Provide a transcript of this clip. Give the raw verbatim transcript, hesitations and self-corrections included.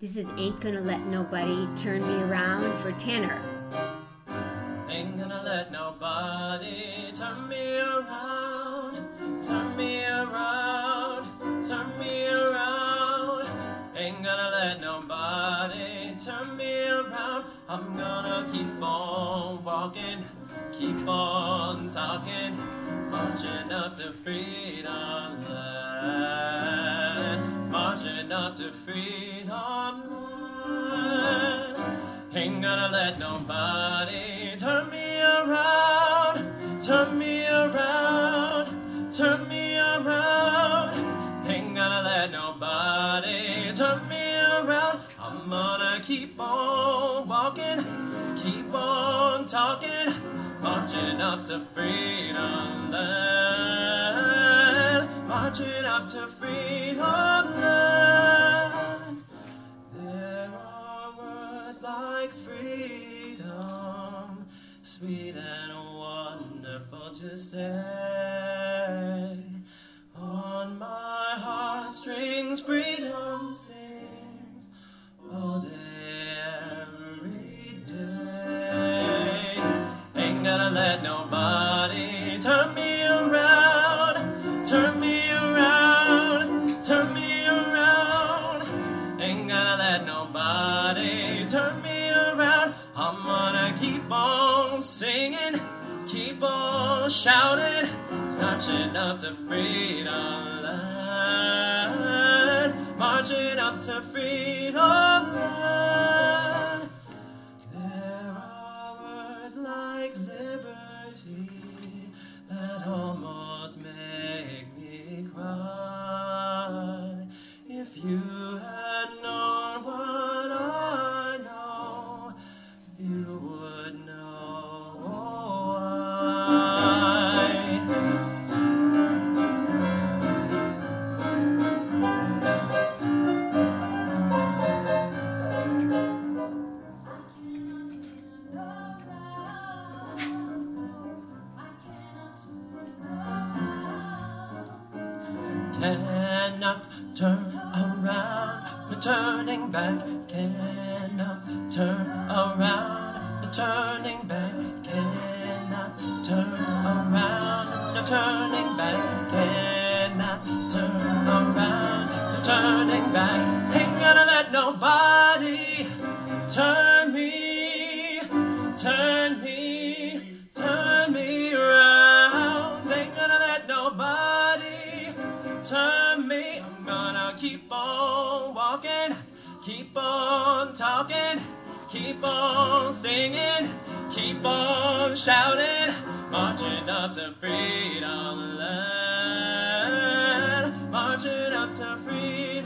This is Ain't Gonna Let Nobody Turn Me Around for Tanner. Ain't gonna let nobody turn me around, turn me around, turn me around. Ain't gonna let nobody turn me around. I'm gonna keep on walking, keep on talking, marching up to freedom land, marching up to freedom land. Ain't gonna let nobody turn me around, turn me around, turn me around. Ain't gonna let nobody turn me around. I'm gonna keep on walking, keep on talking, marching up to freedom land, marching up to freedom land. There are words like freedom, sweet and wonderful to say. On my heartstrings freedom sings all day, every day. Ain't gonna let nobody turn me around, turn me around, turn me around. Ain't gonna let nobody turn me around. I'm gonna keep on singing, keep on shouting, marching up to freedom land, marching up to freedom land. There are words like liberty that almost make me cry. If you had known what I know, you would know why. Cannot turn around, no turning back. Cannot turn around, no turning back. Cannot turn around, no turning back. Cannot turn around, no turning back. Ain't gonna let nobody turn me, turn me, turn me around. Ain't gonna let nobody turn me. I'm gonna keep on walking, keep on talking, keep on singing, keep on shouting, marching up to freedom land, marching up to freedom